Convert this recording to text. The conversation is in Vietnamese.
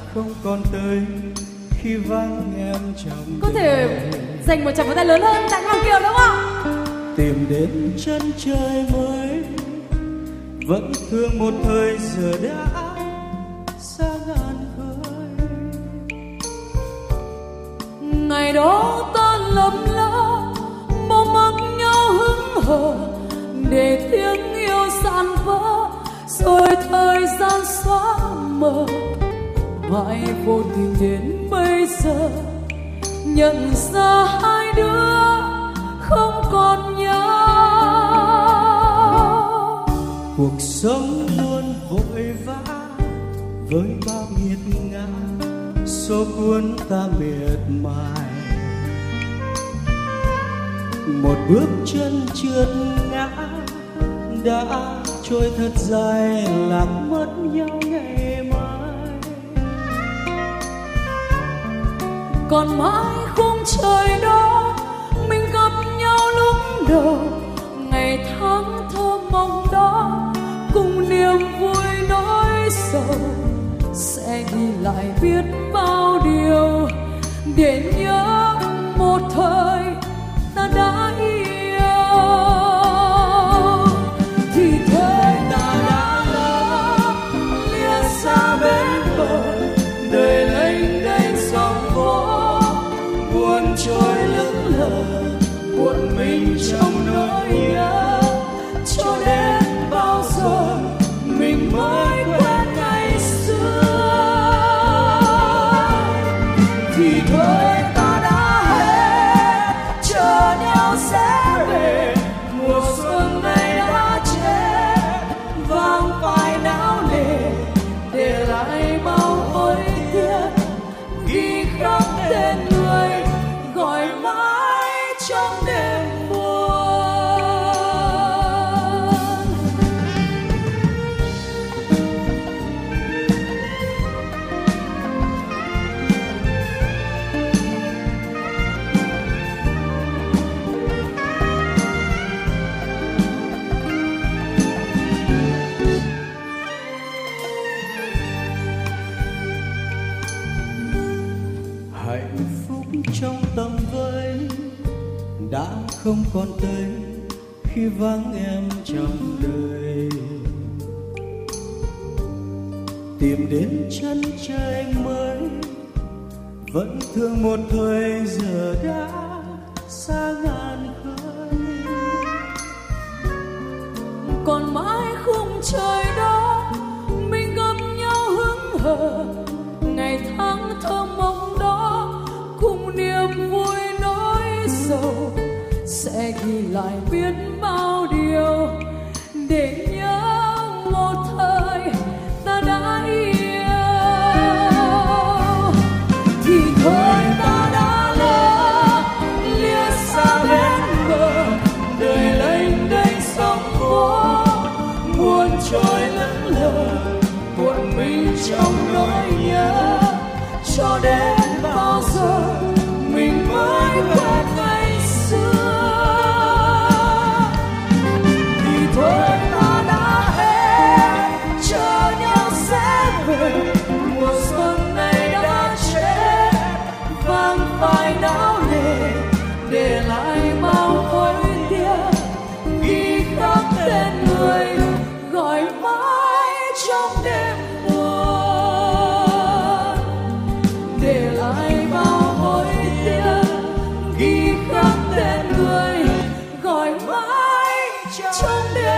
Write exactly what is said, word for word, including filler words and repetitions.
không còn tới khi vắng em trong có thể dành một tràng pháo tay lớn hơn tặng Hoàng Kiều đúng không? Tìm đến chân trời mới vẫn thương một thời giờ đã xa ngàn khơi. Ngày đó ta lầm lỡ mong mong nhau hững hờ để tiếng yêu tan vỡ rồi thời gian xóa mờ. Mãi vô tình đến bây giờ nhận ra hai đứa không còn nhau. Cuộc sống luôn vội vã với bao nghiệt ngã, số cuốn ta miệt mài. Một bước chân trượt ngã đã trôi thật dài, lạc mất nhau ngày mai. Còn mãi khung trời đó mình gặp nhau lúc đầu, ngày tháng thơ mộng đó cùng niềm vui nỗi sầu, sẽ ghi lại biết bao điều để nhớ một thời ta đã yêu. Thì thời ta đã lỡ lìa xa bên bờ, đời lênh đênh sóng vỗ buồn trôi lững lờ, buồn mình trong nỗi nhớ. Cho đến bao giờ mình mới quên ngày xưa. Thì thôi ta đã hết, chờ nhau sẽ về. Mùa xuân này đã chết, vang phai não nề, để lại bao hối tiếc, ghi khắc tên người gọi mãi trong đêm buồn. Hạnh phúc trong tầm với đã không còn tới khi vắng em trong đời. Tìm đến chân trời mới vẫn thương một thời giờ đã xa ngàn khơi. Còn mãi khung trời đó mình gặp nhau hững hờ, ngày tháng thơ mộng đó cùng niềm vui nỗi sầu, sẽ ghi lại biết bao điều để nhớ một thời ta đã yêu. Thì thôi ta đã lỡ lìa xa bên bờ, đời lênh đênh sóng vỗ buồn trôi lững lờ, buồn mình trong nỗi nhớ. Cho đến bao giờ mình mới quên ngày xưa. Thì thôi ta đã hết, chờ nhau sẽ về. Mùa xuân này đã chết, vang phai não nề, để lại bao hối tiếc, ghi khắc tên người gọi mãi trong đêm buồn, để lại bao hối tiếc, ghi khắc tên người gọi mãi trong đêm.